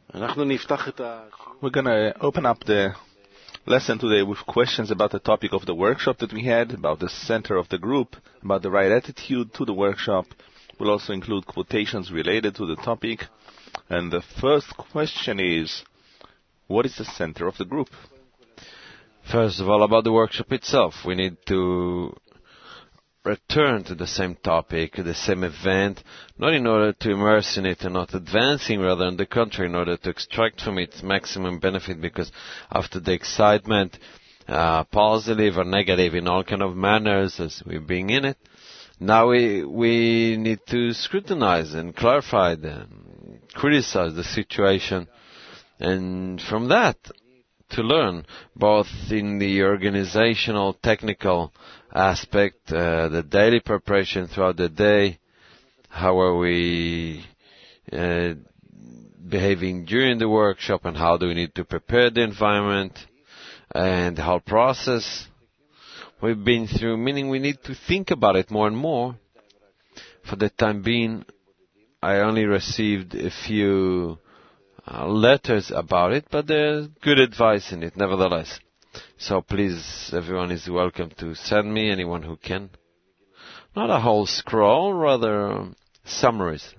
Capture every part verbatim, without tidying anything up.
We're going to open up the lesson today with questions about the topic of the workshop that we had, about the center of the group, about the right attitude to the workshop. We'll also include quotations related to the topic. And the first question is, what is the center of the group? First of all, about the workshop itself, we need to return to the same topic, the same event, not in order to immerse in it and not advancing, rather on the contrary, in order to extract from it maximum benefit, because after the excitement, uh, positive or negative in all kind of manners as we're being in it, now we we need to scrutinize and clarify and criticize the situation, and from that to learn, both in the organizational, technical aspect, uh, the daily preparation throughout the day, how are we uh, behaving during the workshop, and how do we need to prepare the environment, and the whole process we've been through, meaning we need to think about it more and more. For the time being, I only received a few Uh, letters about it, but there's good advice in it nevertheless. So please, everyone is welcome to send me, anyone who can. Not a whole scroll, rather um, summaries.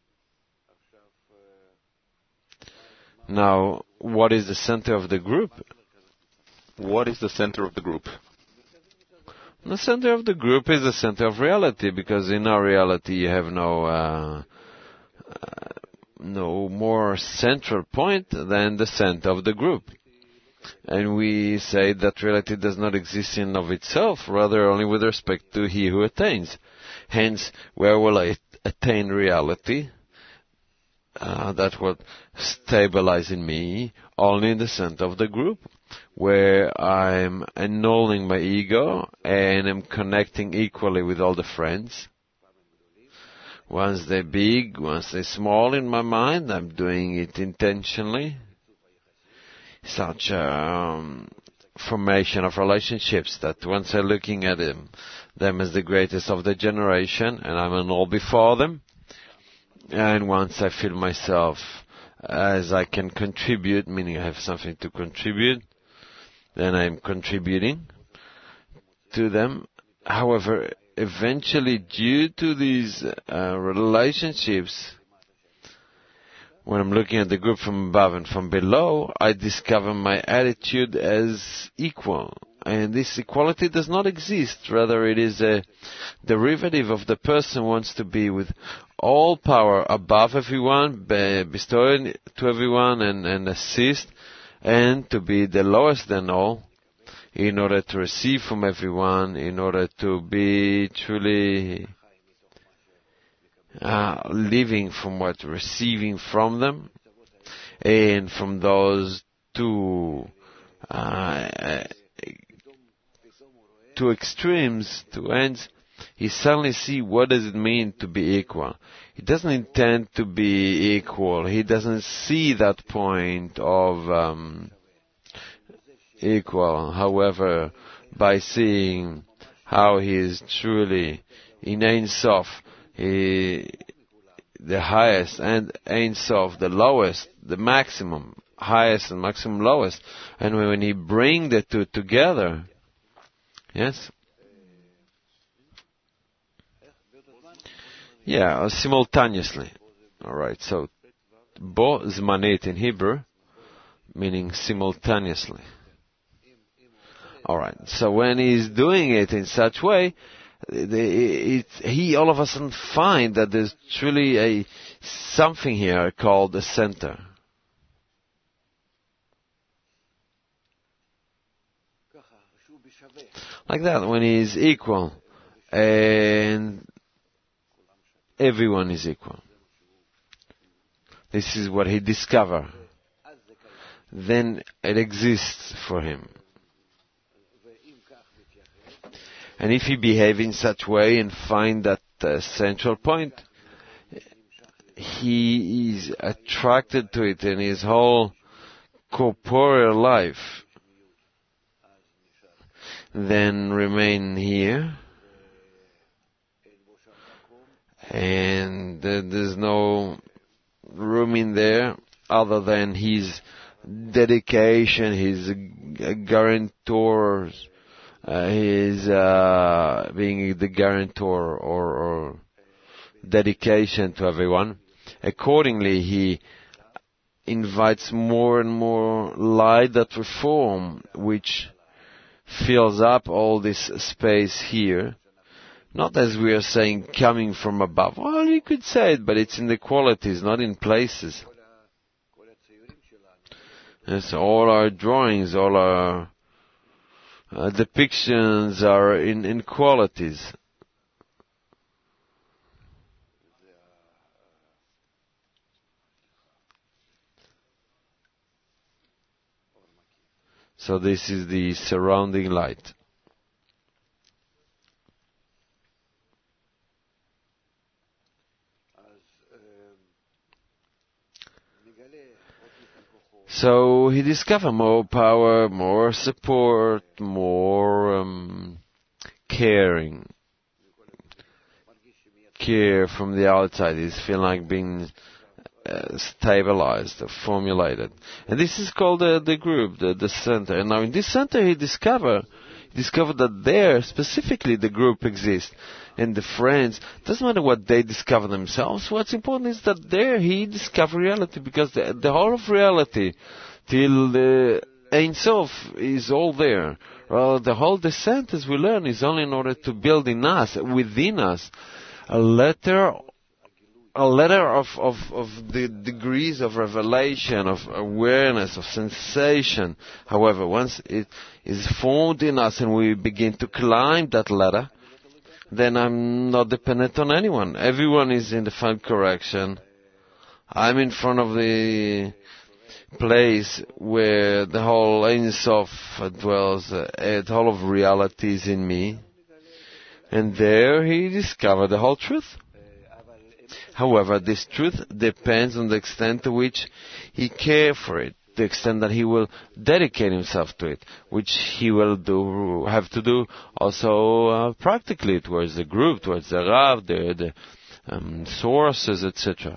Now, what is the center of the group? What is the center of the group? The center of the group is the center of reality, because in our reality you have no uh, uh, no more central point than the center of the group. And we say that reality does not exist in of itself, rather only with respect to he who attains. Hence, where will I attain reality? Uh, that will stabilize in me only in the center of the group, where I'm annulling my ego and I'm connecting equally with all the friends. Once they're big, once they're small in my mind, I'm doing it intentionally. Such a um, formation of relationships that once I'm looking at them, them as the greatest of the generation, and I'm an all before them, and once I feel myself as I can contribute, meaning I have something to contribute, then I'm contributing to them. However, eventually, due to these uh, relationships, when I'm looking at the group from above and from below, I discover my attitude as equal. And this equality does not exist. Rather, it is a derivative of the person who wants to be with all power above everyone, bestow to everyone and, and assist, and to be the lowest than all, in order to receive from everyone, in order to be truly uh, living from what, receiving from them, and from those two uh, two extremes, two ends, he suddenly see what does it mean to be equal. He doesn't intend to be equal. He doesn't see that point of um, equal. However, by seeing how he is truly in Ein Sof, he, the highest, and Ein Sof, the lowest, the maximum, highest and maximum lowest, and when he bring the two together, yes, yeah, simultaneously. All right, so bo zmanit in Hebrew, meaning simultaneously. All right. So when he's doing it in such way, the, it, he all of a sudden find that there's truly a something here called a center. Like that, when he's equal and everyone is equal. This is what he discovered. Then it exists for him. And if he behave in such way and find that uh, central point, he is attracted to it in his whole corporeal life, then remain here, and uh, there's no room in there other than his dedication, his guarantor, uh, his uh, being the guarantor or, or dedication to everyone. Accordingly, he invites more and more light that reform, which fills up all this space here. Not as we are saying coming from above. Well, you could say it, but it's in the qualities, not in places. Yes, all our drawings, all our uh, depictions are in, in qualities. So this is the surrounding light. So he discovered more power, more support, more um, caring. Care from the outside. He's feeling like being uh, stabilized, formulated. And this is called uh, the group, the, the center. And now in this center he discovered, he discovered that there, specifically, the group exists. And the friends, doesn't matter what they discover themselves, what's important is that there he discovered reality, because the, the whole of reality, till the Ein Sof, is all there. Well, the whole descent, as we learn, is only in order to build in us, within us, a letter, a letter of, of, of the degrees of revelation, of awareness, of sensation. However, once it is formed in us and we begin to climb that ladder, then I'm not dependent on anyone. Everyone is in the final correction. I'm in front of the place where the whole Ein Sof dwells, uh, the whole of reality is in me. And there he discovered the whole truth. However, this truth depends on the extent to which he cares for it, the extent that he will dedicate himself to it, which he will do, have to do also uh, practically towards the group, towards the Rav, the, the um, sources, et cetera.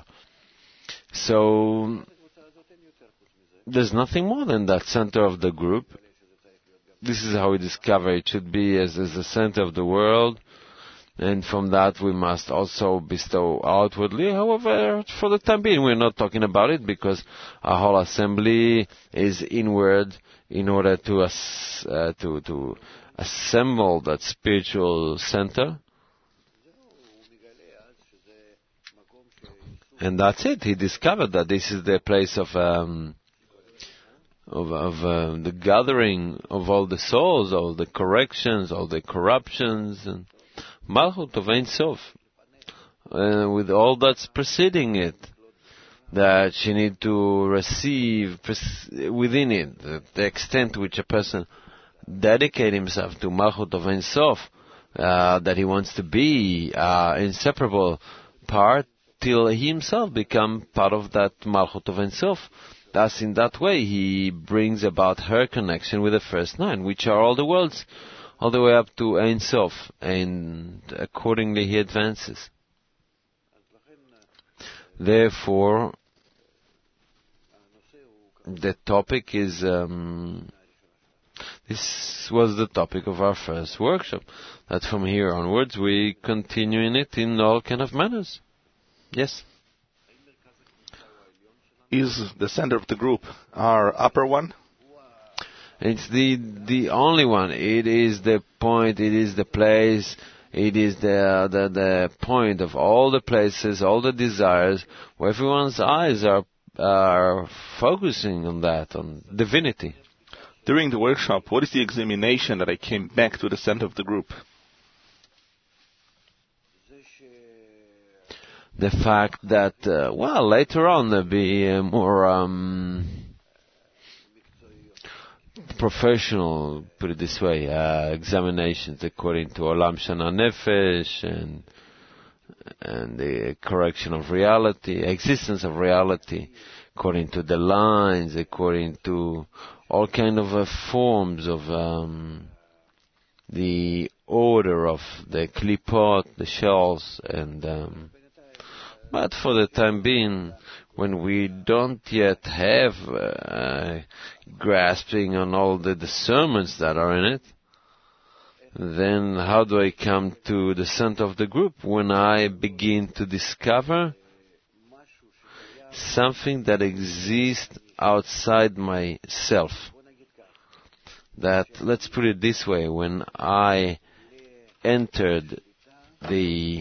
So there's nothing more than that center of the group. This is how we discover it should be as, as the center of the world. And from that we must also bestow outwardly. However, for the time being, we're not talking about it because our whole assembly is inward in order to uh, to to assemble that spiritual center. And that's it. He discovered that this is the place of um, of, of uh, the gathering of all the souls, all the corrections, all the corruptions, and Malchut of Ein Sof, uh, with all that's preceding it, that she need to receive within it, the, the extent to which a person dedicate himself to Malchut of Ein Sof, uh, that he wants to be uh, inseparable part, till he himself become part of that Malchut of Ein Sof. Thus, in that way, he brings about her connection with the first nine, which are all the worlds, all the way up to Ein Sof, and accordingly he advances. Therefore, the topic is, um, this was the topic of our first workshop, that from here onwards we continue in it in all kind of manners. Yes? Is the center of the group our upper one? It's the the only one. It is the point. It is the place. It is the the the point of all the places, all the desires, where everyone's eyes are are focusing on that, on divinity. During the workshop, what is the examination that I came back to the center of the group? The fact that, uh, well, later on there'll be uh, more. Um, professional, put it this way, uh, examinations according to Olam Shana Nefesh and and the correction of reality, existence of reality, according to the lines, according to all kind of uh, forms of um, the order of the klipot, the shells, and um, but for the time being, when we don't yet have uh, grasping on all the discernments that are in it, then how do I come to the center of the group? When I begin to discover something that exists outside myself. That, let's put it this way, when I entered the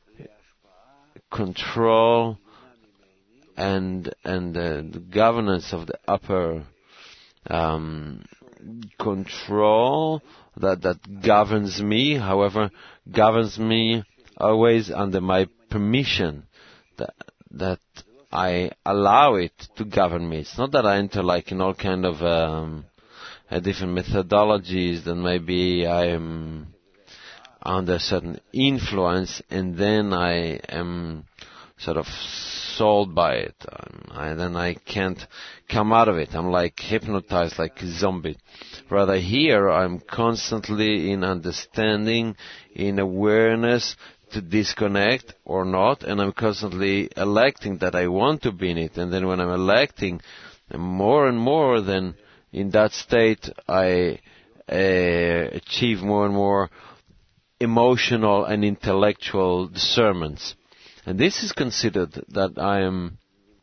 control and and uh, the governance of the upper um, control that that governs me, however, governs me always under my permission, that that I allow it to govern me. It's not that I enter like in all kind of um, uh, different methodologies that maybe I am under certain influence and then I am sort of sold by it. Um, and then I can't come out of it. I'm like hypnotized, like a zombie. Rather here I'm constantly in understanding, in awareness to disconnect or not, and I'm constantly electing that I want to be in it. And then when I'm electing more and more, then in that state I uh, achieve more and more emotional and intellectual discernments. And this is considered that I am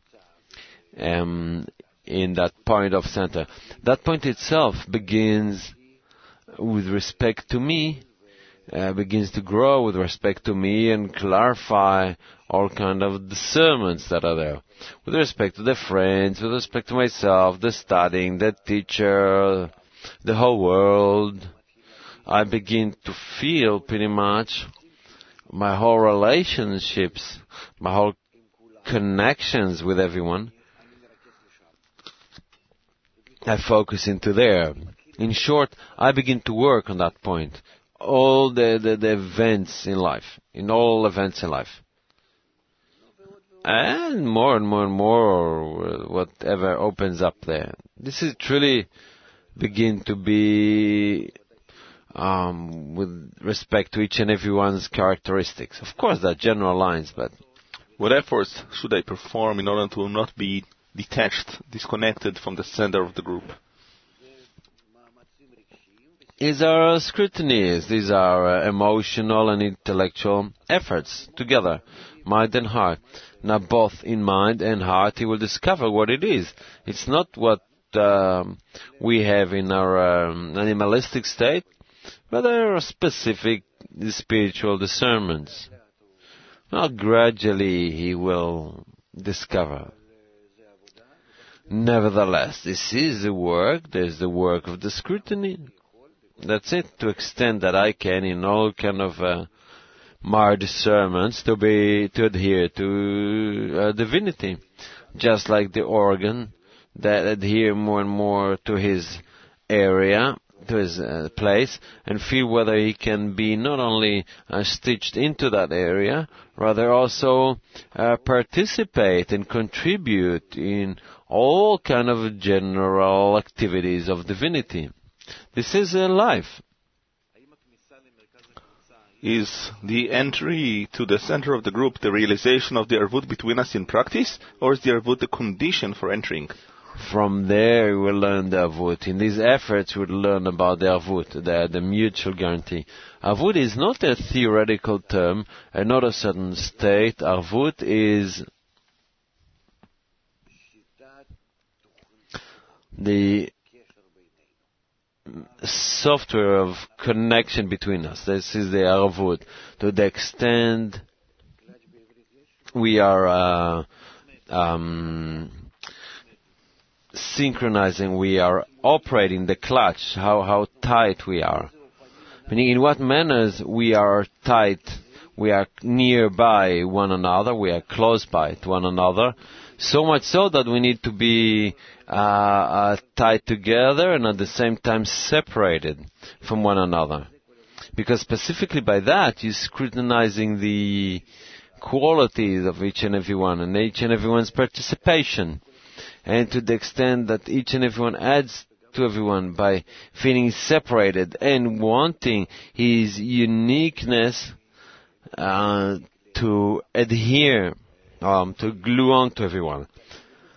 um, in that point of center. That point itself begins with respect to me, uh, begins to grow with respect to me and clarify all kind of discernments that are there. With respect to the friends, with respect to myself, the studying, the teacher, the whole world, I begin to feel pretty much my whole relationships, my whole connections with everyone, I focus into there. In short, I begin to work on that point. All the, the, the events in life, in all events in life. And more and more and more, whatever opens up there. This is truly begin to be Um, with respect to each and everyone's characteristics. Of course, there are general lines, but... What efforts should I perform in order to not be detached, disconnected from the center of the group? These are scrutinies. These are uh, emotional and intellectual efforts together, mind and heart. Now, both in mind and heart, he will discover what it is. It's not what um, we have in our um, animalistic state, but there are specific spiritual discernments. Now, gradually he will discover. Nevertheless, this is the work, there's the work of the scrutiny. That's it, to extend that I can in all kind of uh, my discernments to be, to adhere to uh, divinity. Just like the organ that adhere more and more to his area, to his uh, place, and feel whether he can be not only uh, stitched into that area, rather also uh, participate and contribute in all kind of general activities of divinity. This is uh, life. Is the entry to the center of the group the realization of the Arvut between us in practice, or is the Arvut the condition for entering? From there, we will learn the Arvut. In these efforts, we will learn about the Arvut, the, the mutual guarantee. Arvut is not a theoretical term, and not a certain state. Arvut is the software of connection between us. This is the Arvut. To the extent we are uh, um, synchronizing, we are operating the clutch, how, how tight we are. Meaning in what manners we are tight, we are nearby one another, we are close by to one another, so much so that we need to be uh, uh, tied together and at the same time separated from one another. Because specifically by that, you're scrutinizing the qualities of each and every one and each and everyone's participation. And to the extent that each and everyone adds to everyone by feeling separated and wanting his uniqueness uh, to adhere, um, to glue on to everyone.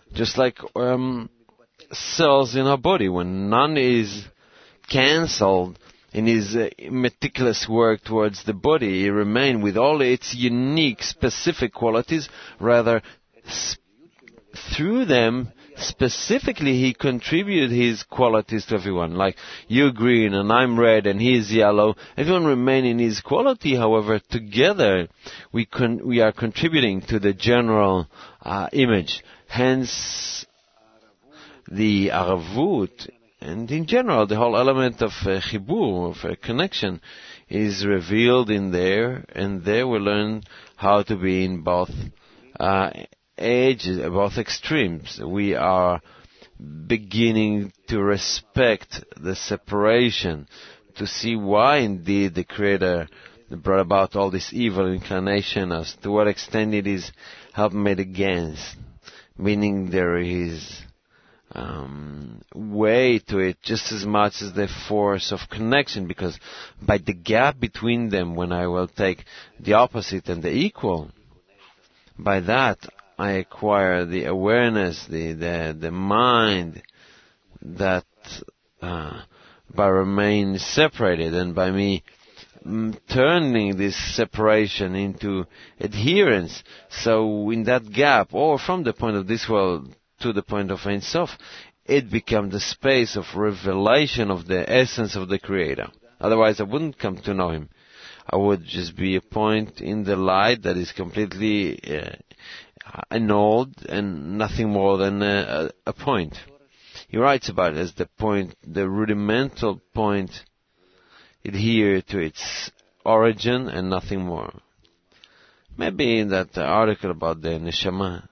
Just like um, cells in our body, when none is cancelled in his uh, meticulous work towards the body, he remains with all its unique, specific qualities. Rather, sp- through them, specifically, he contributed his qualities to everyone. Like, you're green and I'm red and he's yellow. Everyone remain in his quality. However, together, we con- we are contributing to the general uh, image. Hence, the aravut, and in general, the whole element of uh, chibur, of uh, connection, is revealed in there, and there we learn how to be in both uh, ages, both extremes. We are beginning to respect the separation, to see why indeed the Creator brought about all this evil inclination, as to what extent it is help made against, meaning there is Um, way to it just as much as the force of connection, because by the gap between them, when I will take the opposite and the equal, by that I acquire the awareness, the the, the mind that uh, by remaining separated, and by me mm, turning this separation into adherence. So in that gap, or from the point of this world to the point of Ein Sof, it becomes the space of revelation of the essence of the Creator. Otherwise, I wouldn't come to know Him. I would just be a point in the light that is completely uh, annulled and nothing more than a, a point. He writes about it as the point, the rudimental point, adhere to its origin and nothing more. Maybe in that article about the neshama.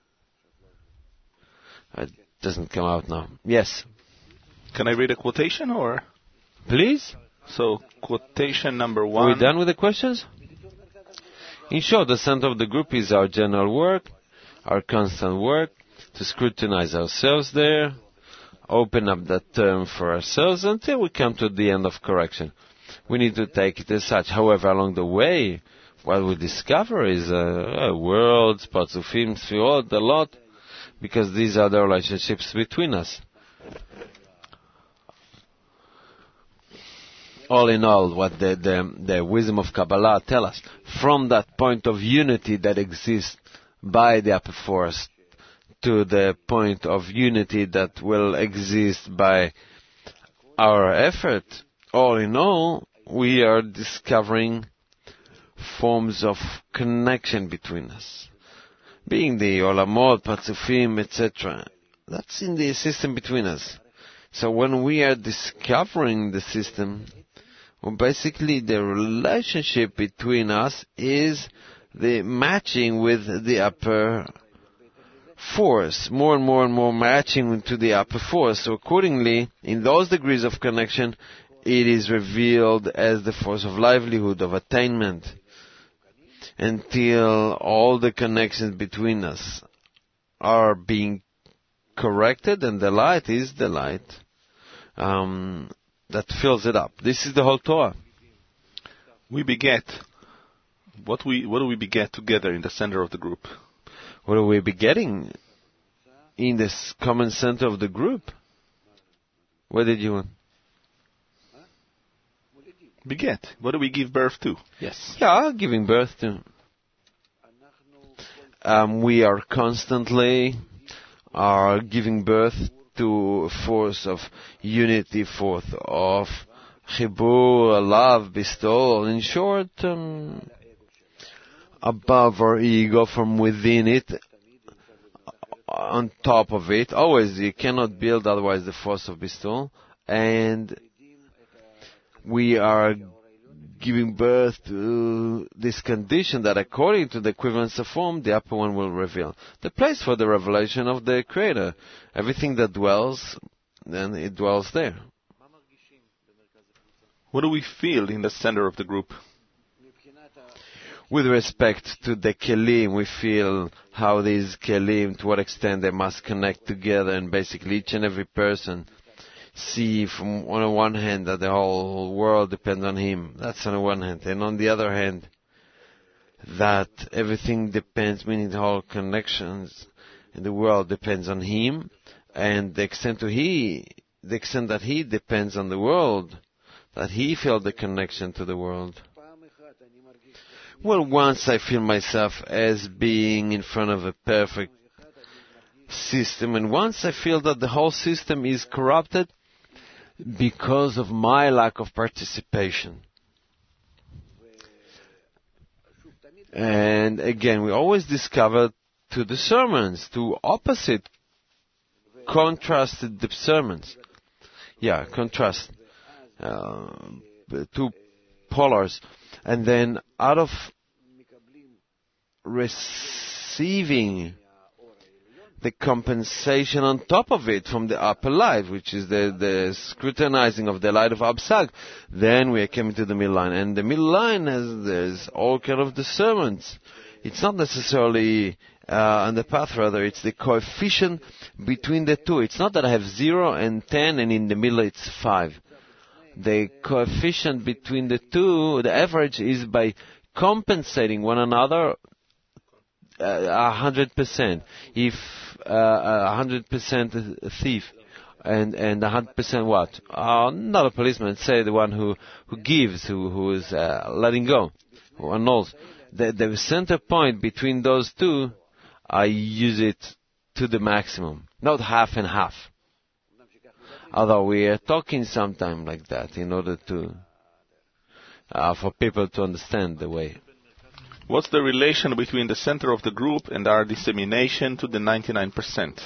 It doesn't come out now. Yes. Can I read a quotation, or? Please. So, quotation number one. Are we done with the questions? In short, the center of the group is our general work, our constant work, to scrutinize ourselves there, open up that term for ourselves until we come to the end of correction. We need to take it as such. However, along the way, what we discover is a, a world, parts of films, a lot, because these are the relationships between us. All in all, what the, the, the wisdom of Kabbalah tell us, from that point of unity that exists by the upper force to the point of unity that will exist by our effort, all in all, we are discovering forms of connection between us. Being the Olamot, Patzufim, et cetera. That's in the system between us. So when we are discovering the system, well, basically the relationship between us is the matching with the upper force, more and more and more matching to the upper force. So accordingly, in those degrees of connection, it is revealed as the force of livelihood, of attainment, until all the connections between us are being corrected, and the light is the light um, that fills it up. This is the whole Torah. We beget. What we what do we beget together in the center of the group? What are we begetting in this common center of the group? What did you want? Beget. What do we give birth to? Yes. Yeah, giving birth to. Um, we are constantly are giving birth to a force of unity, force of chibur, love, bestowal. In short, um, above our ego, from within it, on top of it. Always, you cannot build otherwise the force of bestowal. And we are giving birth to this condition that according to the equivalence of form, the upper one will reveal. The place for the revelation of the Creator. Everything that dwells, then it dwells there. What do we feel in the center of the group? With respect to the kelim, we feel how these kelim, to what extent they must connect together, and basically each and every person see from on the one hand that the whole world depends on him. That's on the one hand. And on the other hand, that everything depends, meaning the whole connections, in the world depends on him, and the extent to he, the extent that he depends on the world, that he felt the connection to the world. Well, once I feel myself as being in front of a perfect system, and once I feel that the whole system is corrupted because of my lack of participation. And again, we always discover to the sermons, to opposite, contrasted sermons. Yeah, contrast. Uh, two polars. And then out of receiving the compensation on top of it from the upper light, which is the, the scrutinizing of the light of Absag, then we are coming to the middle line. And the middle line has there's all kind of discernments. It's not necessarily uh, on the path, rather it's the coefficient between the two. It's not that I have zero and ten and in the middle it's five. The coefficient between the two, the average, is by compensating one another a hundred percent. If a hundred percent a thief and and a hundred percent what? Uh, not a policeman. Say the one who who gives, who who is uh, letting go, who annuls. The the center point between those two, I use it to the maximum, not half and half. Although we are talking sometime like that in order to uh, for people to understand the way. What's the relation between the center of the group and our dissemination to the ninety-nine percent?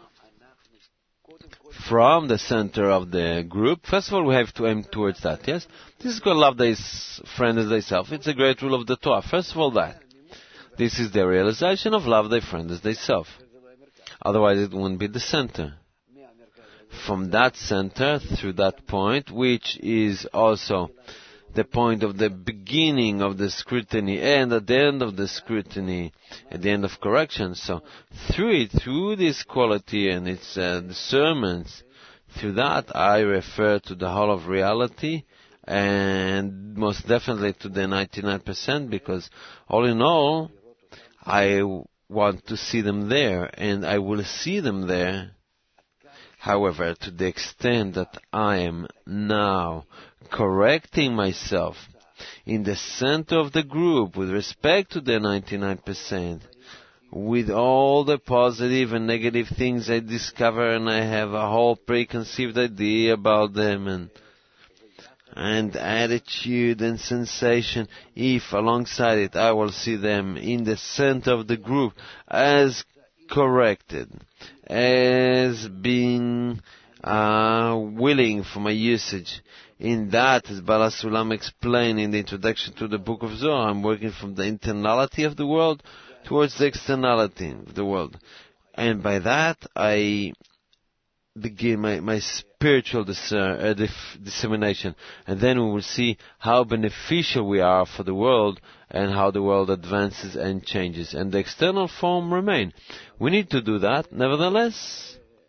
From the center of the group, first of all, we have to aim towards that, yes? This is called love thy friend as thyself. It's a great rule of the Torah. First of all, that. This is the realization of love thy friend as thyself. Otherwise, it wouldn't be the center. From that center, through that point, which is also the point of the beginning of the scrutiny and at the end of the scrutiny, at the end of correction. So through it, through this quality and its uh, discernments, through that I refer to the whole of reality and most definitely to the ninety-nine percent, because all in all, I want to see them there and I will see them there. However, to the extent that I am now correcting myself in the center of the group with respect to the ninety-nine percent, with all the positive and negative things I discover, and I have a whole preconceived idea about them, and and attitude and sensation, if alongside it I will see them in the center of the group as corrected, as being uh, willing for my usage. In that, as Bala Sulam explained in the introduction to the Book of Zohar, I'm working from the internality of the world towards the externality of the world. And by that, I begin my, my spiritual dis- uh, dif- dissemination. And then we will see how beneficial we are for the world and how the world advances and changes. And the external form remain. We need to do that. Nevertheless,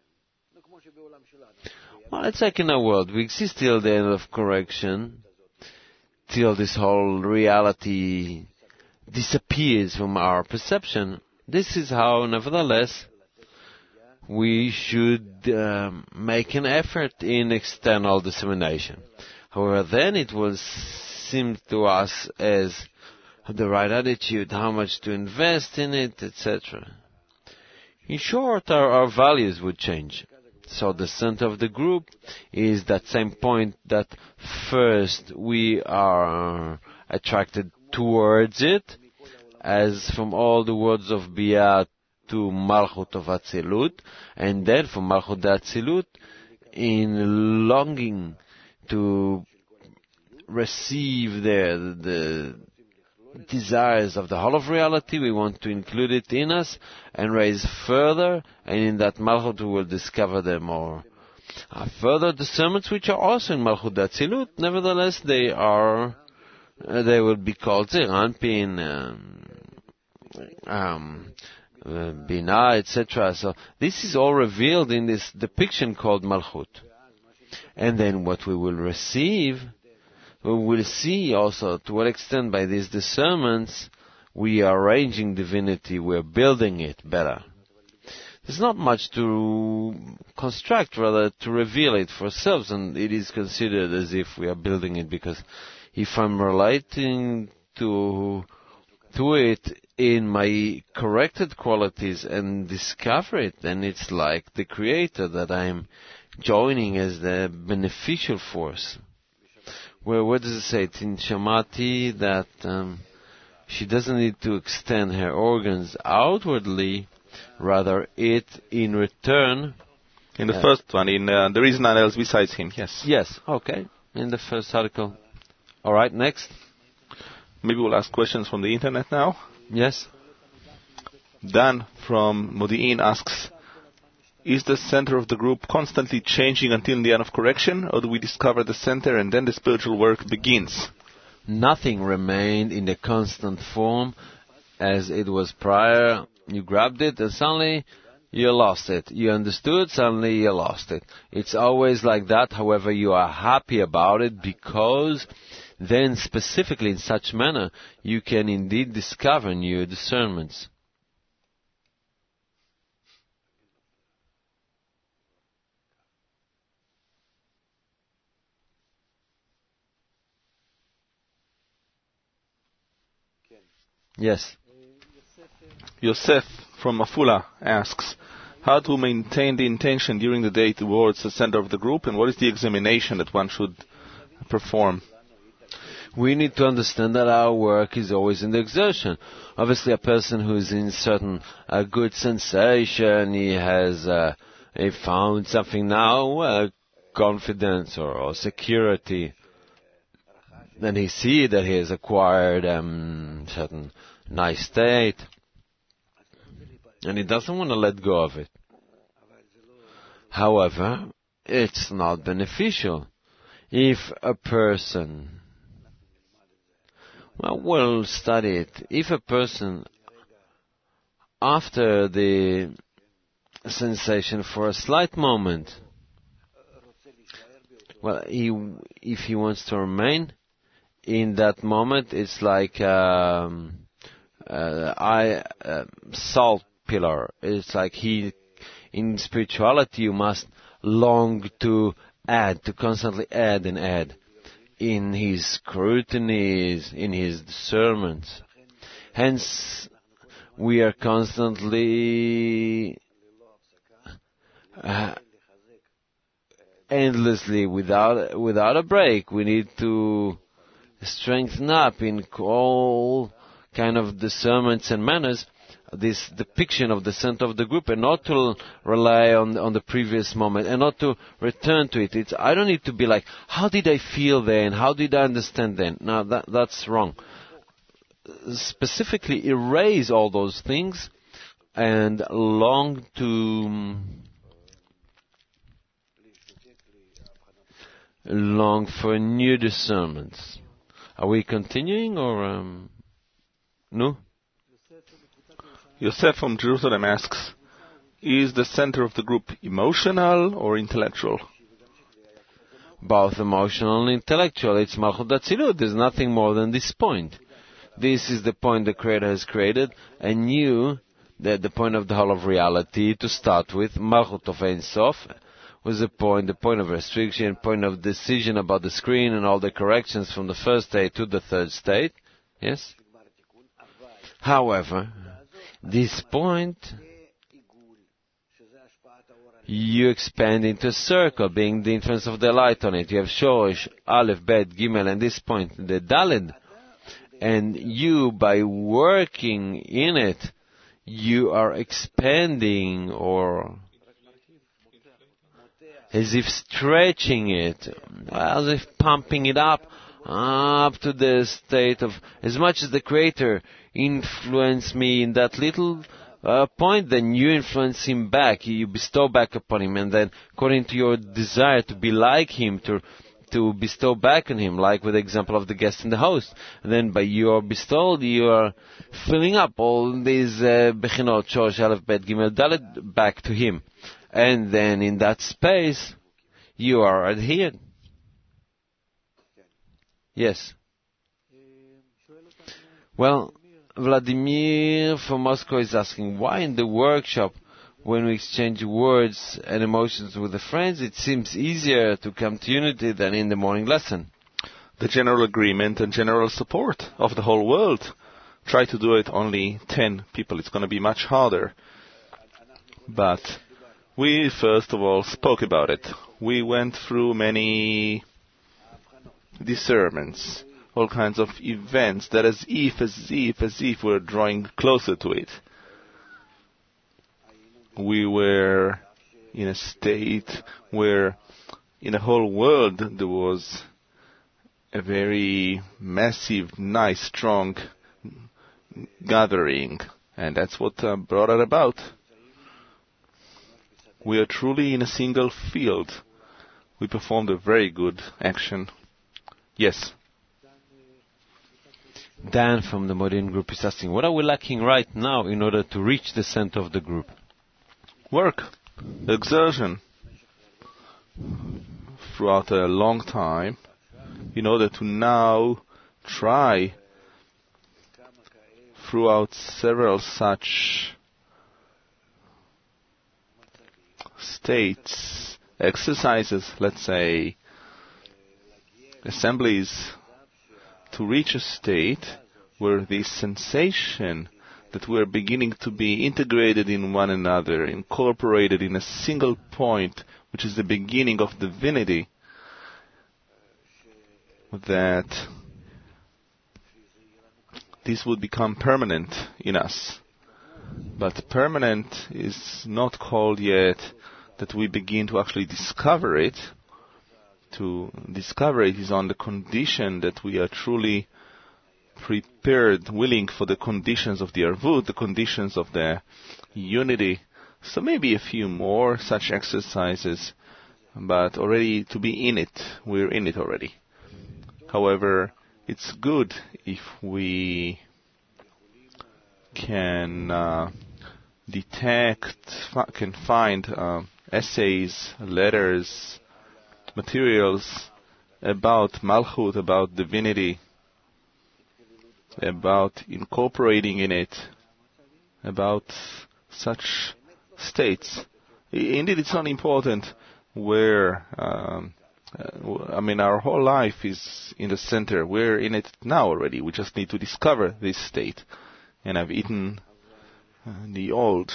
well, it's like in our world. We exist till the end of correction, till this whole reality disappears from our perception. This is how, nevertheless, we should um, make an effort in external dissemination. However, then it will seem to us as the right attitude, how much to invest in it, et cetera. In short, our, our values would change. So the center of the group is that same point that first we are attracted towards it, as from all the words of Bia to Malchut of Atzilut, and then from Malchut de Atzilut in longing to receive the, the desires of the whole of reality, we want to include it in us and raise further, and in that Malchut we will discover them more. Uh, further discernments which are also in Malchut de Atzilut, nevertheless they are, uh, they will be called Zeranpin, um, um, uh, Binah, et cetera. So this is all revealed in this depiction called Malchut. And then what we will receive, we will see also to what extent by these discernments we are arranging divinity, we are building it better. there's not much to construct, rather to reveal it for ourselves, and it is considered as if we are building it, because if I'm relating to to it in my corrected qualities and discover it, then it's like the creator that I'm joining as the beneficial force. Well, what does it say? It's in Shamati that um, she doesn't need to extend her organs outwardly, rather it in return. In the uh, first one, in uh, there is none else besides him, yes. Yes, okay, in the first article. All right, next. Maybe we'll ask questions from the internet now. Yes. Dan from Modi'in asks, is the center of the group constantly changing until the end of correction, or do we discover the center and then the spiritual work begins? Nothing remained in the constant form as it was prior. You grabbed it and suddenly you lost it. You understood, suddenly you lost it. It's always like that. However, you are happy about it, because then specifically in such manner you can indeed discover new discernments. Yes. Yosef from Afula asks, how to maintain the intention during the day towards the center of the group, and what is the examination that one should perform? We need to understand that our work is always in the exertion. Obviously, a person who is in certain uh, good sensation, he has uh, he found something now, uh, confidence or, or security. Then he sees that he has acquired um, certain nice state, and he doesn't want to let go of it. However, it's not beneficial. If a person, well, we'll study it. If a person, after the sensation for a slight moment, well, he, if he wants to remain in that moment, it's like um, uh, I uh, salt pillar. It's like he, in spirituality, you must long to add, to constantly add and add in his scrutinies, in his discernments. Hence, we are constantly, uh, endlessly, without without a break. We need to strengthen up in all kind of discernments and manners this depiction of the center of the group, and not to rely on on the previous moment, and not to return to it. It's, I don't need to be like, how did I feel then? How did I understand then? No, that, that's wrong. Specifically erase all those things and long to long for new discernments. Are we continuing or um, no? Yosef from Jerusalem asks, is the center of the group emotional or intellectual? Both emotional and intellectual. It's Malchut Atzilut. There's nothing more than this point. This is the point the Creator has created, and you, the, the point of the whole of reality to start with, Malchut of Ein Sof, was the point, the point of restriction, point of decision about the screen and all the corrections from the first state to the third state. Yes? However, this point, you expand into a circle, being the influence of the light on it. You have Shorish, Aleph, Bet, Gimel, and this point, the Daled. And you, by working in it, you are expanding, or as if stretching it, as if pumping it up, up to the state of, as much as the Creator influenced me in that little uh, point, then you influence him back, you bestow back upon him, and then according to your desire to be like him, to to bestow back on him, like with the example of the guest and the host, and then by your bestowal, you are filling up all these Bechinot, Shosh, Aleph, Bet, Gimel, Dalet back to him. And then in that space, you are adhered. Yes. Well, Vladimir from Moscow is asking, why in the workshop when we exchange words and emotions with the friends, it seems easier to come to unity than in the morning lesson. The general agreement and general support of the whole world. Try to do it only ten people. It's going to be much harder. But we first of all spoke about it. We went through many discernments, all kinds of events, that as if, as if, as if we're drawing closer to it. We were in a state where in the whole world there was a very massive, nice, strong gathering, and that's what uh, brought it about. We are truly in a single field. We performed a very good action. Yes. Dan from the Modi'in group is asking, what are we lacking right now in order to reach the center of the group? Work, exertion, throughout a long time, in order to now try throughout several such states, exercises, let's say, assemblies, to reach a state where the sensation that we're beginning to be integrated in one another, incorporated in a single point, which is the beginning of divinity, that this would become permanent in us. But permanent is not called yet that we begin to actually discover it. To discover it is on the condition that we are truly prepared, willing for the conditions of the Arvut, the conditions of the unity. So maybe a few more such exercises, but already to be in it, we're in it already. However, it's good if we can uh, detect, can find uh, essays, letters, materials about Malchut, about divinity, about incorporating in it, about such states. Indeed, it's not important where, um, uh, I mean, our whole life is in the center. We're in it now already. We just need to discover this state. And I've eaten uh, the old.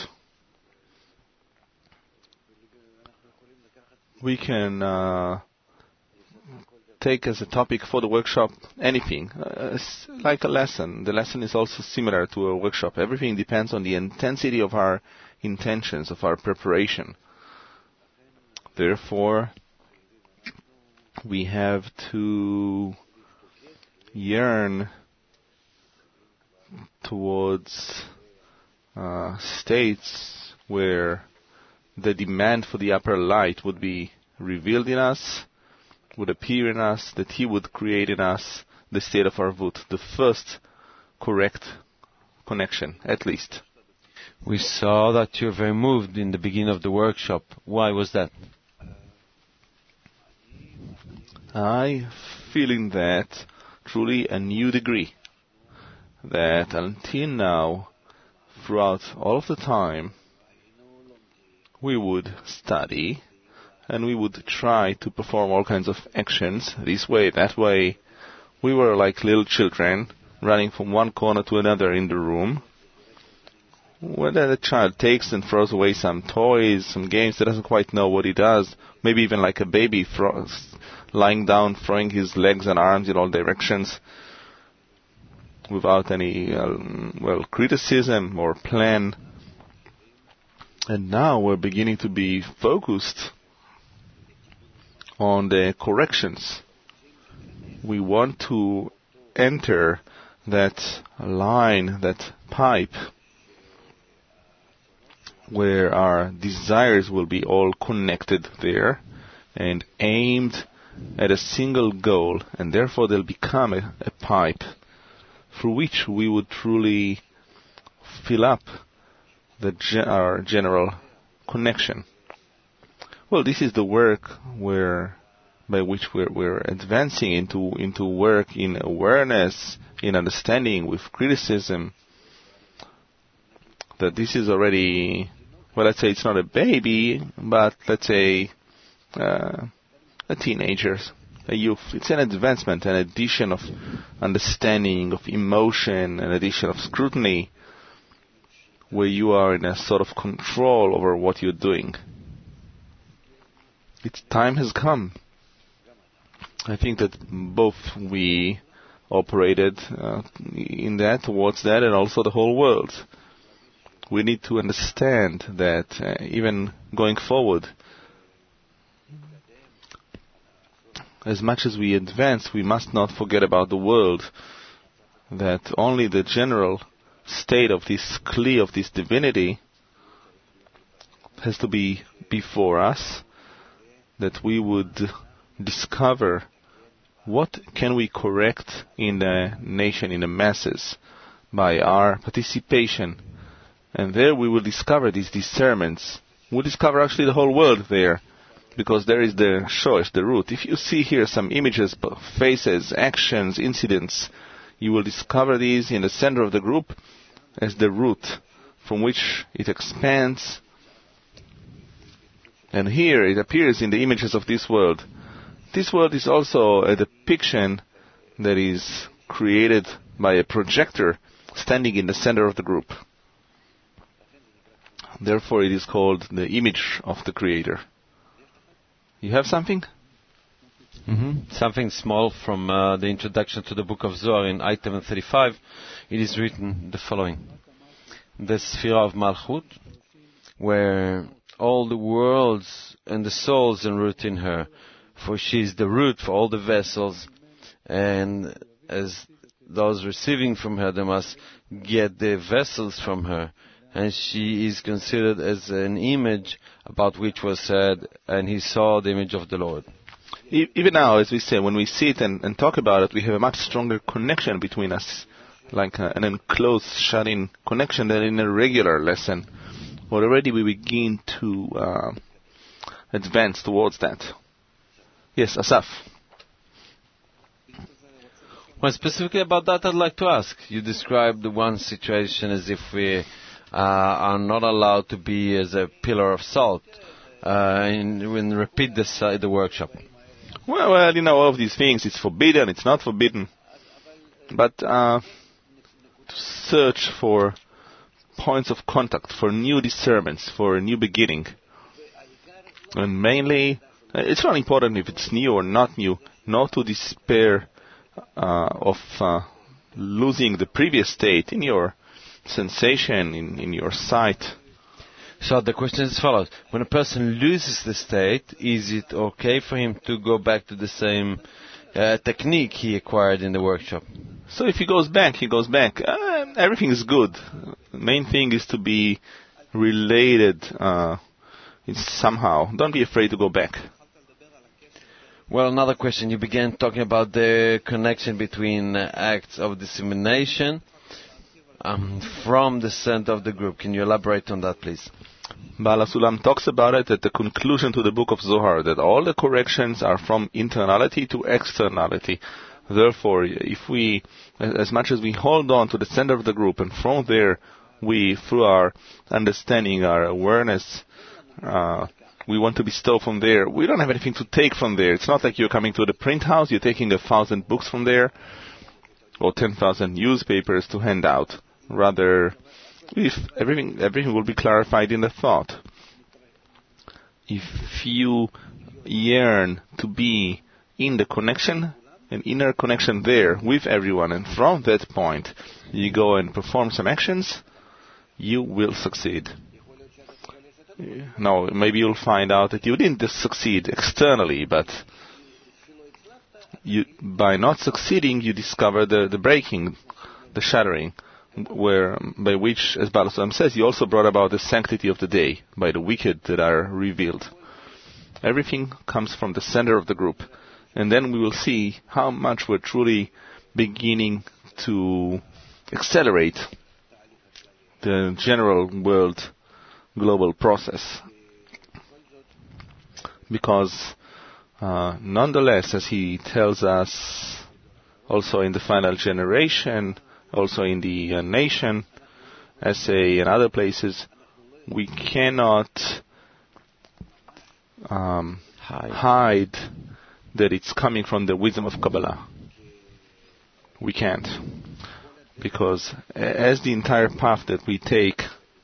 We can uh, take as a topic for the workshop anything, uh, like a lesson. The lesson is also similar to a workshop. Everything depends on the intensity of our intentions, of our preparation. Therefore, we have to yearn towards uh, states where the demand for the upper light would be revealed in us, would appear in us, that He would create in us the state of Arvut, the first correct connection, at least. We saw that you're very moved in the beginning of the workshop. Why was that? I feeling that truly a new degree, that until now, throughout all of the time, we would study and we would try to perform all kinds of actions, this way, that way. We were like little children, running from one corner to another in the room. When a child takes and throws away some toys, some games, that doesn't quite know what he does, maybe even like a baby throws, lying down, throwing his legs and arms in all directions, without any, um, well, criticism or plan. And now we're beginning to be focused on the corrections. We want to enter that line, that pipe, where our desires will be all connected there and aimed at a single goal, and therefore they'll become a, a pipe through which we would truly fill up the ge- our general connection. Well, this is the work where by which we're, we're advancing into into work in awareness, in understanding, with criticism. That this is already well, let's say it's not a baby, but let's say uh, a teenager, a youth. It's an advancement, an addition of understanding, of emotion, an addition of scrutiny, where you are in a sort of control over what you're doing. Its time has come. I think that both we operated uh, in that, towards that, and also the whole world. We need to understand that uh, even going forward, as much as we advance, we must not forget about the world, that only the general state of this Kli, of this divinity, has to be before us, that we would discover what can we correct in the nation, in the masses, by our participation. And there we will discover these discernments. We'll discover actually the whole world there, because there is the shoresh, the root. If you see here some images, faces, actions, incidents, you will discover these in the center of the group as the root from which it expands. And here it appears in the images of this world. This world is also a depiction that is created by a projector standing in the center of the group. Therefore, it is called the image of the Creator. You have something? Mm-hmm. Something small from uh, the introduction to the book of Zohar in item thirty-five. It is written the following. The Sphira of Malchut, where all the worlds and the souls enroot in her, for she is the root for all the vessels, and as those receiving from her, they must get the vessels from her, and she is considered as an image about which was said, and he saw the image of the Lord. Even now, as we say, when we sit and, and talk about it, we have a much stronger connection between us, like a, an enclosed, shut-in connection than in a regular lesson. But already we begin to uh, advance towards that. Yes, Asaf. Well, specifically about that, I'd like to ask. You described the one situation as if we uh, are not allowed to be as a pillar of salt. Uh, and, and repeat this uh, the workshop. Well, well, you know, all of these things, it's forbidden, it's not forbidden. But uh, to search for points of contact, for new discernments, for a new beginning. And mainly, it's not important if it's new or not new, not to despair uh, of uh, losing the previous state in your sensation, in, in your sight. So the question is as follows. When a person loses the state, is it okay for him to go back to the same uh, technique he acquired in the workshop? So if he goes back, he goes back. Uh, everything is good. The main thing is to be related uh, somehow. Don't be afraid to go back. Well, another question. You began talking about the connection between uh, acts of dissemination um, from the center of the group. Can you elaborate on that, please? Baal HaSulam talks about it at the conclusion to the book of Zohar, that all the corrections are from internality to externality. Therefore, if we, as much as we hold on to the center of the group, and from there we, through our understanding, our awareness, uh, we want to bestow from there, we don't have anything to take from there. It's not like you're coming to the print house, you're taking a thousand books from there, or ten thousand newspapers to hand out. Rather, if everything everything will be clarified in the thought. If you yearn to be in the connection, an inner connection there with everyone, and from that point you go and perform some actions, you will succeed. Now, maybe you'll find out that you didn't succeed externally, but you, by not succeeding, you discover the, the breaking, the shattering, where by which, as Baal HaSulam says, you also brought about the sanctity of the day by the wicked that are revealed. Everything comes from the center of the group, and then we will see how much we're truly beginning to accelerate the general world global process. Because uh, nonetheless, as he tells us also in the final generation, also in the uh, nation essay and other places, we cannot um, hide. hide that it's coming from the wisdom of Kabbalah. We can't. Because as the entire path that we take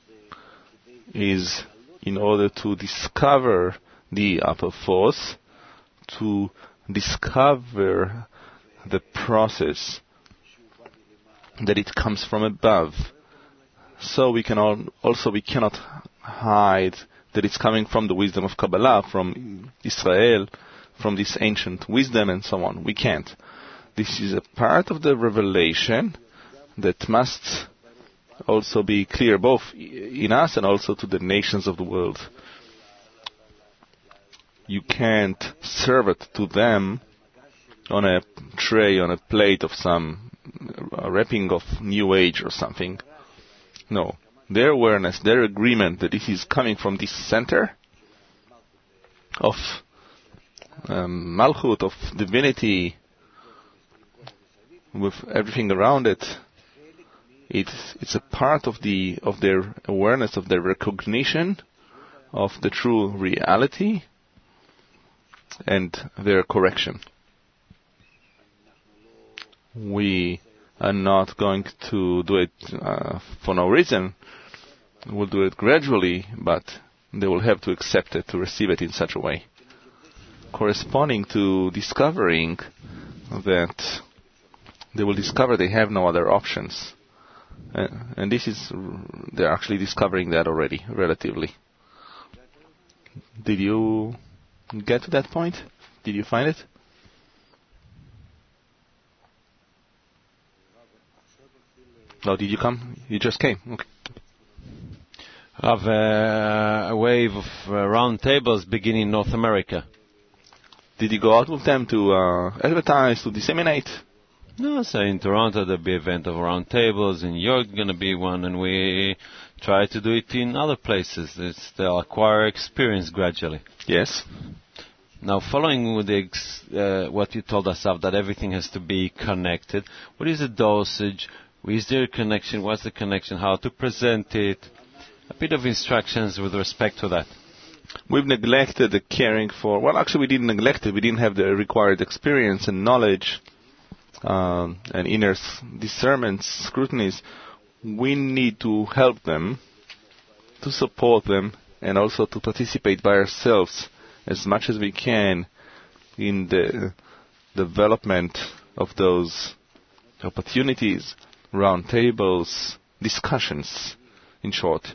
is in order to discover the upper force, to discover the process that it comes from above. So we can all, also we cannot hide that it's coming from the wisdom of Kabbalah, from Israel, from this ancient wisdom and so on. We can't. This is a part of the revelation that must also be clear both in us and also to the nations of the world. You can't serve it to them on a tray, on a plate of some uh, wrapping of New Age or something. No. Their awareness, their agreement that this is coming from this center of um, Malchut, of divinity, with everything around it, it's, it's a part of the of their awareness, of their recognition of the true reality and their correction. We are not going to do it uh, for no reason. We'll do it gradually, but they will have to accept it, to receive it in such a way, corresponding to discovering that they will discover they have no other options. Uh, and this is, they're actually discovering that already, relatively. Did you get to that point? Did you find it? Oh, did you come? You just came. Okay. Of uh, a wave of uh, round tables beginning in North America. Did you go out with them to uh, advertise, to disseminate? No, so in Toronto there'll be an event of round tables, in New York going to be one, and we try to do it in other places. It's, they'll acquire experience gradually. Yes. Now, following with the ex, uh, what you told us of that everything has to be connected, what is the dosage? Is there a connection? What's the connection? How to present it? A bit of instructions with respect to that. We've neglected the caring for, well, actually we didn't neglect it. We didn't have the required experience and knowledge um, and inner discernment, scrutinies. We need to help them, to support them, and also to participate by ourselves as much as we can in the development of those opportunities, round tables, discussions, in short.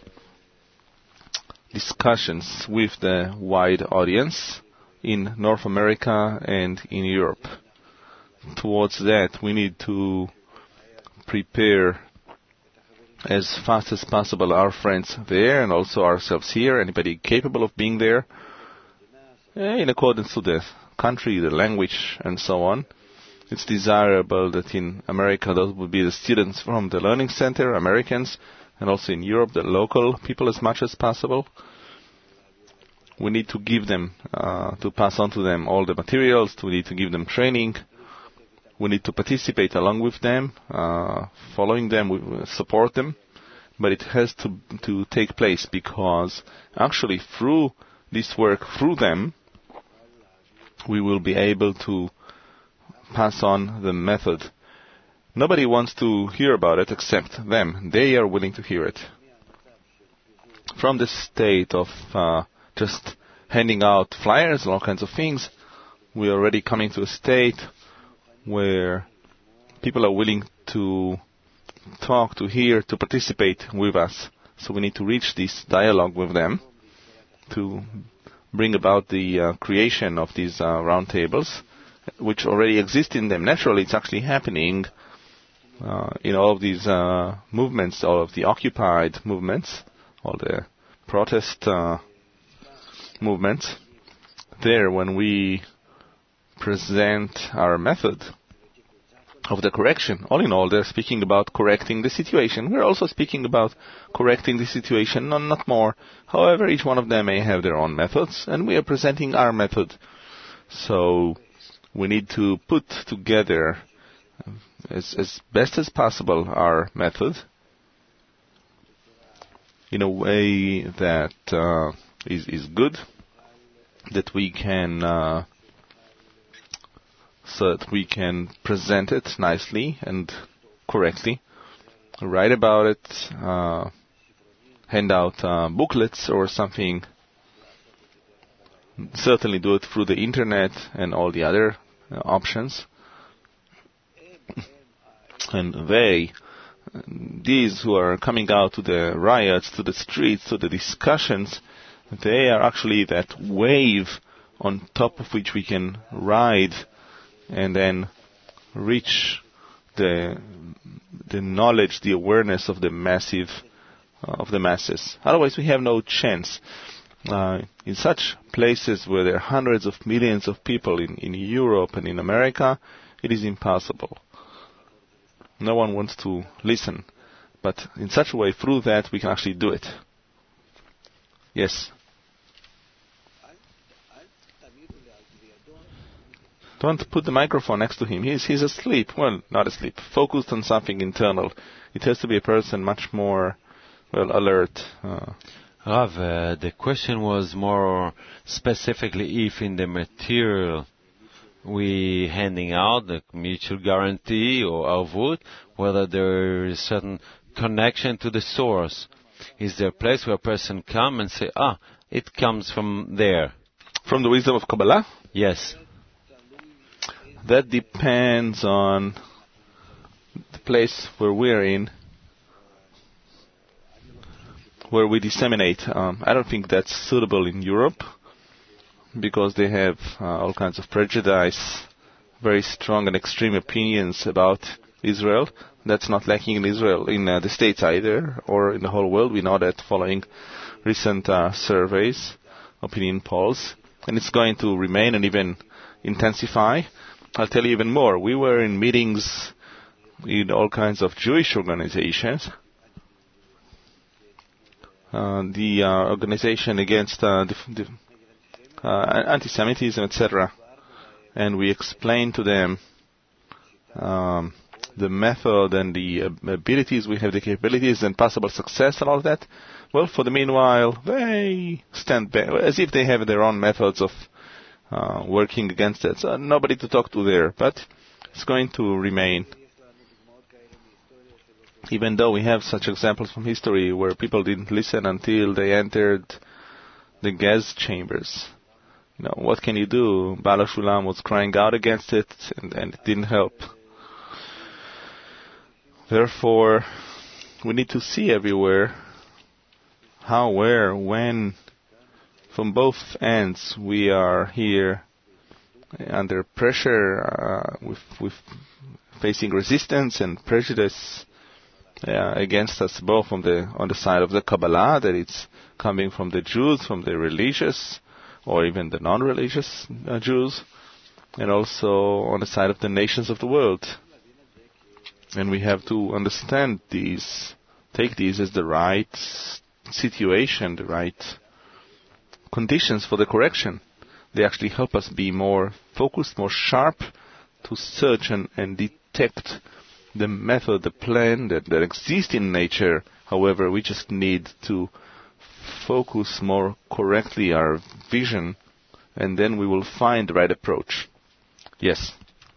Discussions with the wide audience in North America and in Europe. Towards that, we need to prepare as fast as possible our friends there and also ourselves here, anybody capable of being there, in accordance to the country, the language, and so on. It's desirable that in America those would be the students from the Learning Center, Americans, and also in Europe, the local people as much as possible. We need to give them, uh, to pass on to them all the materials. We need to give them training. We need to participate along with them, uh, following them, we support them. But it has to to take place because actually through this work, through them, we will be able to pass on the method. Nobody wants to hear about it except them. They are willing to hear it. From the state of uh, just handing out flyers and all kinds of things, we are already coming to a state where people are willing to talk, to hear, to participate with us. So we need to reach this dialogue with them to bring about the uh, creation of these uh, round tables, which already exist in them. Naturally, it's actually happening uh, in all of these uh, movements, all of the occupied movements, all the protest uh, movements. There, when we present our method of the correction, all in all, they're speaking about correcting the situation. We're also speaking about correcting the situation, no, not more. However, each one of them may have their own methods, and we are presenting our method. So we need to put together as, as best as possible our method in a way that uh, is, is good, that we can uh, so that we can present it nicely and correctly, write about it, uh, hand out uh, booklets or something. Certainly do it through the internet and all the other uh, options. And they, these who are coming out to the riots, to the streets, to the discussions, they are actually that wave on top of which we can ride and then reach the the knowledge, the awareness of the massive, uh, of the masses. Otherwise, we have no chance. Uh, in such places where there are hundreds of millions of people in, in Europe and in America, it is impossible. No one wants to listen. But in such a way, through that, we can actually do it. Yes? Don't put the microphone next to him. He's, he's asleep. Well, not asleep. Focused on something internal. It has to be a person much more, well, alert. Uh, Rav, uh, the question was more specifically if in the material we handing out the mutual guarantee or avut, whether there is certain connection to the source. Is there a place where a person come and say, ah, it comes from there? From the wisdom of Kabbalah? Yes. That depends on the place where we're in, where we disseminate. Um, I don't think that's suitable in Europe because they have uh, all kinds of prejudice, very strong and extreme opinions about Israel. That's not lacking in Israel, in uh, the States either, or in the whole world. We know that following recent uh, surveys, opinion polls, and it's going to remain and even intensify. I'll tell you even more. We were in meetings in all kinds of Jewish organizations. Uh, the uh, organization against uh, the, the, uh, anti-Semitism, et cetera. And we explained to them um, the method and the uh, abilities. We have the capabilities and possible success and all of that. Well, for the meanwhile, they stand back as if they have their own methods of uh, working against it. So nobody to talk to there, but it's going to remain. Even though we have such examples from history where people didn't listen until they entered the gas chambers. You know, what can you do? Bala Shulam was crying out against it, and, and it didn't help. Therefore, we need to see everywhere how, where, when, from both ends, we are here under pressure, uh, with, with facing resistance and prejudice uh, against us, both on the on the side of the Kabbalah, that it's coming from the Jews, from the religious, or even the non-religious uh, Jews, and also on the side of the nations of the world. And we have to understand these, take these as the right situation, the right conditions for the correction. They actually help us be more focused, more sharp, to search and, and detect the method, the plan that, that exists in nature. However, we just need to focus more correctly our vision, and then we will find the right approach. Yes?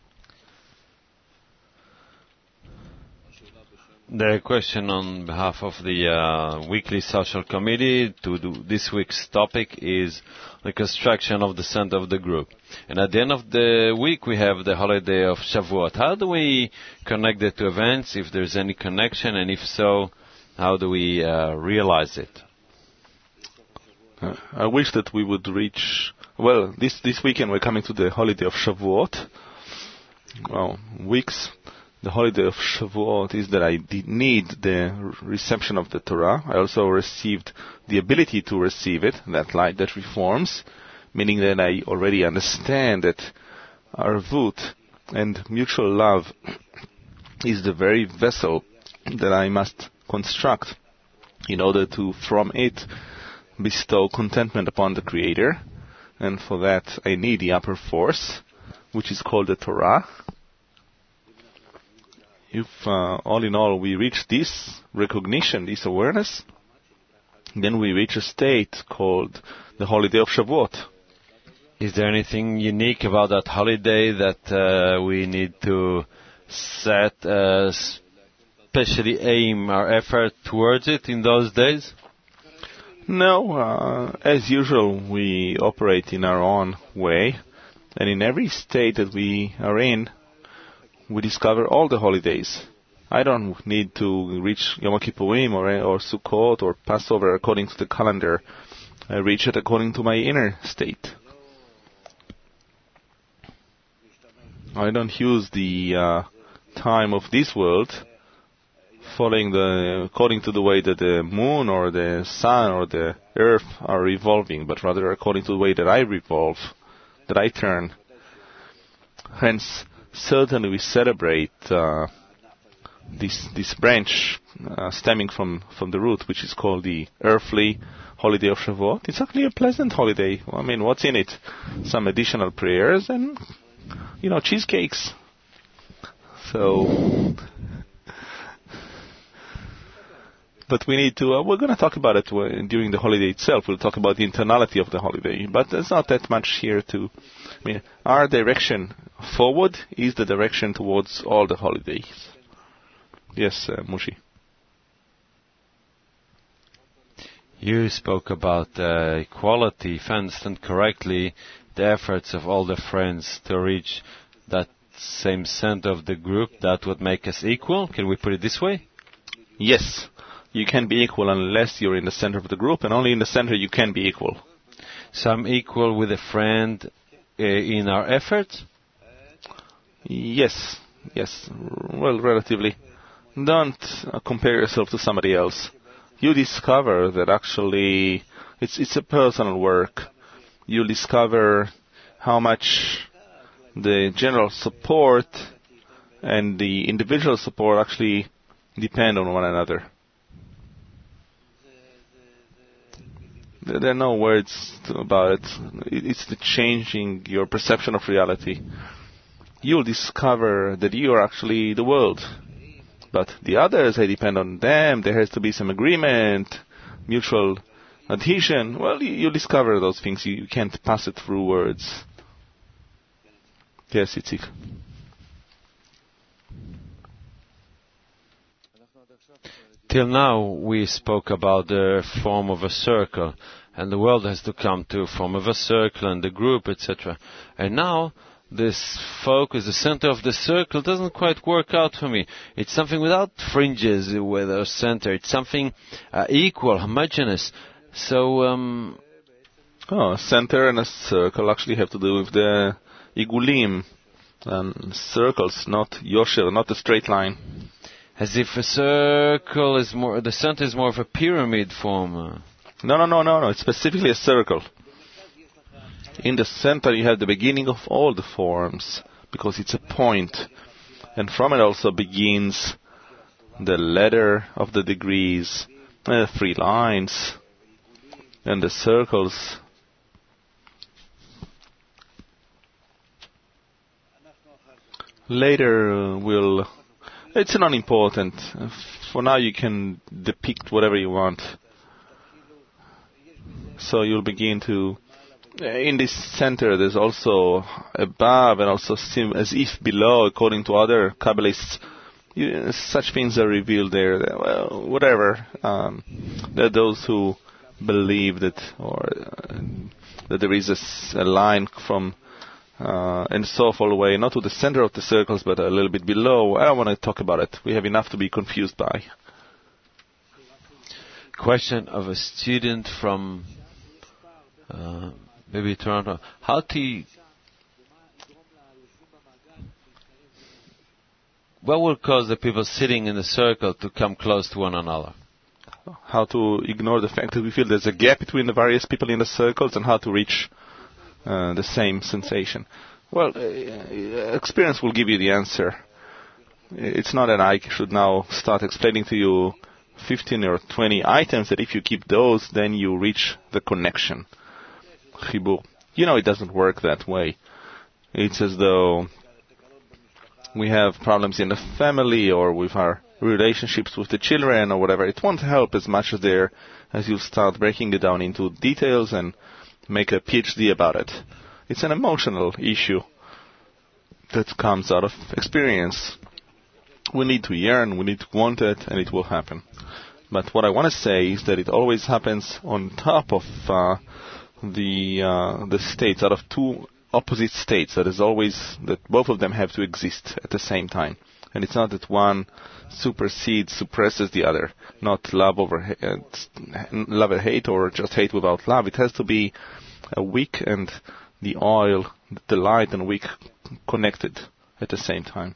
The question on behalf of the uh, weekly social committee to do this week's topic is the construction of the center of the group. And at the end of the week, we have the holiday of Shavuot. How do we connect the two events, if there's any connection, and if so, how do we uh, realize it? Uh, I wish that we would reach... Well, this, this weekend we're coming to the holiday of Shavuot. Well, weeks... The holiday of Shavuot is that I did need the reception of the Torah. I also received the ability to receive it, that light that reforms, meaning that I already understand that Arvut and mutual love is the very vessel that I must construct in order to, from it, bestow contentment upon the Creator. And for that, I need the upper force, which is called the Torah. If uh, all in all we reach this recognition, this awareness, then we reach a state called the holiday of Shavuot. Is there anything unique about that holiday that uh, we need to set, uh, especially aim our effort towards it in those days? No, uh, as usual, we operate in our own way, and in every state that we are in, we discover all the holidays. I don't need to reach Yom Kippurim or, or Sukkot or Passover according to the calendar. I reach it according to my inner state. I don't use the uh, time of this world following the according to the way that the moon or the sun or the earth are revolving, but rather according to the way that I revolve, that I turn. Hence, certainly we celebrate uh, this this branch uh, stemming from, from the root, which is called the earthly holiday of Shavuot. It's actually a pleasant holiday. I mean, what's in it? Some additional prayers and, you know, cheesecakes. So, but we need to, uh, we're going to talk about it during the holiday itself. We'll talk about the internality of the holiday. But there's not that much here to, I mean, our direction forward is the direction towards all the holidays. Yes, uh, Mushi. You spoke about uh, equality. If I understand correctly, the efforts of all the friends to reach that same center of the group, that would make us equal? Can we put it this way? Yes. You can be equal unless you're in the center of the group, and only in the center you can be equal. So I'm equal with a friend uh, in our efforts? Yes. Yes. Well, relatively. Don't uh, compare yourself to somebody else. You discover that actually it's it's a personal work. You'll discover how much the general support and the individual support actually depend on one another. There are no words about it. It's the changing your perception of reality. You'll discover that you are actually the world. But the others, they depend on them. There has to be some agreement, mutual adhesion. Well, you, you'll discover those things. You, you can't pass it through words. Yes, Itzik. Till now, we spoke about the form of a circle, and the world has to come to form of a circle and the group, et cetera. And now, this focus, the center of the circle, doesn't quite work out for me. It's something without fringes with a center. It's something uh, equal, homogeneous. So, um... Oh, a center and a circle actually have to do with the igulim, and circles, not yosher, not a straight line. As if a circle is more, the center is more of a pyramid form. No, no, no, no, no. It's specifically a circle. In the center you have the beginning of all the forms, because it's a point. And from it also begins the ladder of the degrees, uh, three lines, and the circles. Later uh, we'll... It's not important. For now you can depict whatever you want. So you'll begin to... In this center there's also above and also as if below, according to other Kabbalists. You, such things are revealed there. Well, whatever. Um, there are those who believe that, or uh, that there is a, a line from uh, and so all the way, not to the center of the circles, but a little bit below. I don't want to talk about it. We have enough to be confused by. Question of a student from uh, maybe Toronto. How to What will cause the people sitting in the circle to come close to one another? How to ignore the fact that we feel there's a gap between the various people in the circles, and how to reach uh, the same sensation. Well, uh, experience will give you the answer. It's not that I should now start explaining to you fifteen or twenty items that if you keep those, then you reach the connection. Chibur. You know, it doesn't work that way. It's as though we have problems in the family or with our relationships with the children or whatever. It won't help as much as there as you start breaking it down into details and make a PhD about it. It's an emotional issue that comes out of experience. We need to yearn, we need to want it, and it will happen. But what I want to say is that it always happens on top of uh, the uh, the states, out of two opposite states. That is always that both of them have to exist at the same time. And it's not that one supersedes, suppresses the other. Not love over ha- love and hate, or just hate without love. It has to be a wick and the oil, the light and wick connected at the same time.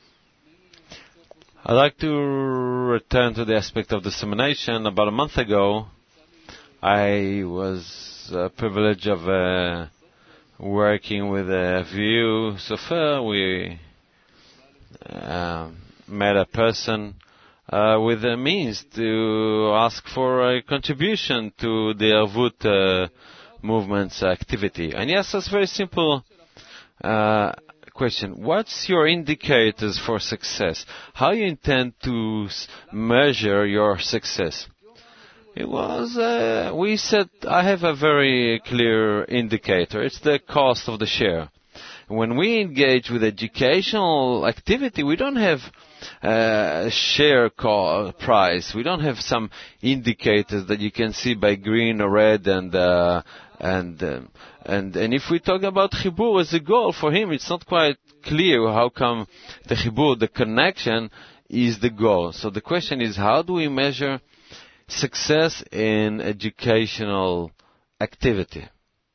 I'd like to return to the aspect of dissemination. About a month ago, I was uh, privileged of uh, working with a view Sofer. We uh, met a person uh, with the means to ask for a contribution to the Arvut uh, movement's activity. And he asked us a very simple uh, question. What's your indicators for success? How you intend to s- measure your success? It was, uh, we said, I have a very clear indicator. It's the cost of the share. When we engage with educational activity, we don't have uh, share co- price. We don't have some indicators that you can see by green or red and uh, and um, and and if we talk about chibur as a goal for him, it's not quite clear how come the chibur, the connection, is the goal. So the question is, how do we measure success in educational activity?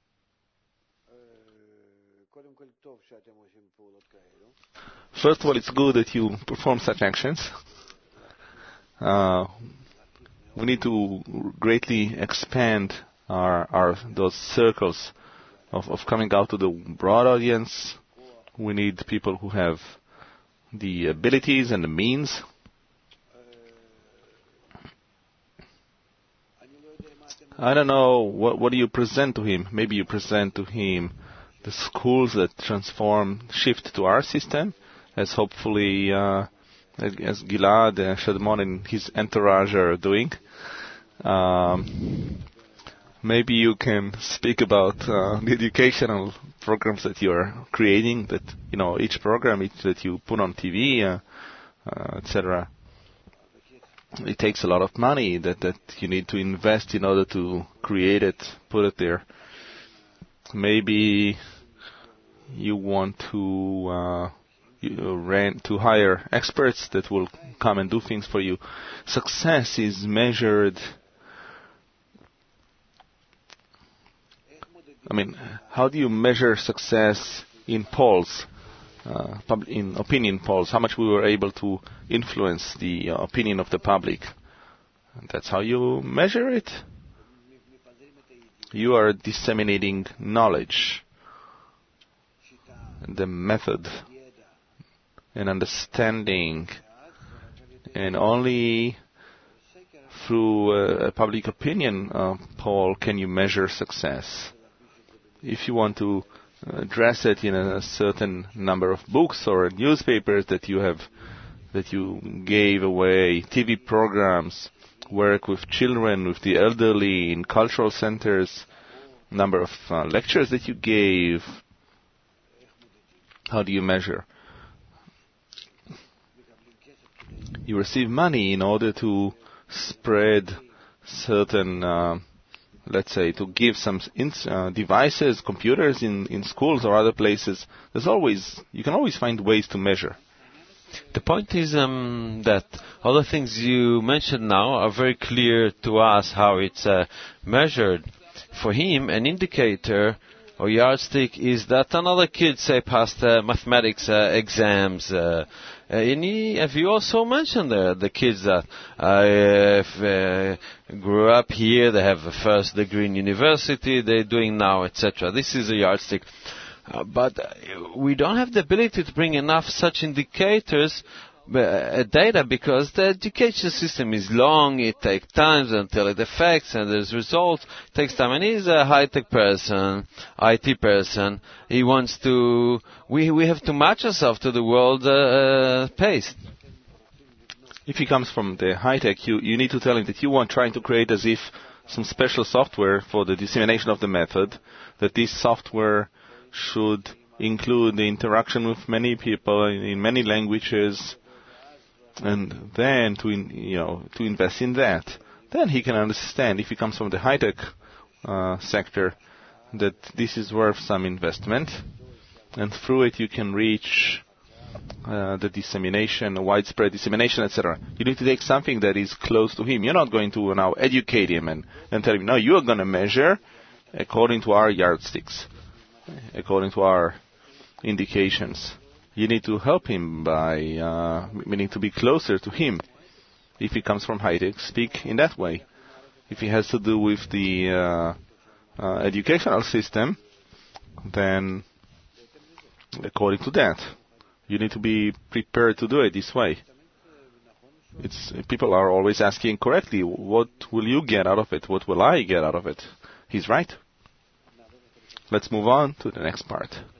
First of all, it's good that you perform such actions. Uh, we need to greatly expand our, our those circles of, of coming out to the broad audience. We need people who have the abilities and the means. I don't know, what, what do you present to him? Maybe you present to him the schools that transform, shift to our system, as hopefully uh, as Gilad and Shadmon and his entourage are doing. Um, maybe you can speak about uh, the educational programs that you are creating, that, you know, each program each, that you put on T V, uh, uh, et cetera. It takes a lot of money that, that you need to invest in order to create it, put it there. Maybe you want to uh, you rent to hire experts that will come and do things for you. Success is measured. I mean, how do you measure success in polls, uh, pub- in opinion polls? How much we were able to influence the uh, opinion of the public? And that's how you measure it. You are disseminating knowledge, the method, and understanding, and only through a public opinion uh, poll can you measure success. If you want to address it in a certain number of books or newspapers that you have, that you gave away, T V programs, work with children, with the elderly, in cultural centers, number of uh, lectures that you gave, how do you measure? You receive money in order to spread certain, uh, let's say, to give some ins- uh, devices, computers in, in schools or other places. There's always, you can always find ways to measure. The point is um, that all the things you mentioned now are very clear to us how it's uh, measured. For him, an indicator or yardstick is that another kid, say, passed uh, mathematics uh, exams. Uh, uh, and he, have you also mentioned there the kids that uh, f- uh, grew up here, they have a first degree in university, they're doing now, et cetera. This is a yardstick. Uh, but uh, we don't have the ability to bring enough such indicators, uh, data, because the education system is long, it takes time until it affects and there's results, it takes time. And he's a high-tech person, I T person, he wants to, we we have to match ourselves to the world uh, uh, pace. If he comes from the high-tech, you, you need to tell him that you want trying to create as if some special software for the dissemination of the method, that this software should include the interaction with many people in, in many languages, and then to in, you know to invest in that. Then he can understand, if he comes from the high-tech uh, sector, that this is worth some investment, and through it you can reach uh, the dissemination, widespread dissemination, et cetera. You need to take something that is close to him. You're not going to now educate him and, and tell him, no, you are going to measure according to our yardsticks, according to our indications. You need to help him by uh, meaning to be closer to him. If he comes from high-tech, speak in that way. If it has to do with the uh, uh, educational system, then according to that, you need to be prepared to do it this way. It's people are always asking correctly, what will you get out of it? What will I get out of it? He's right. Let's move on to the next part.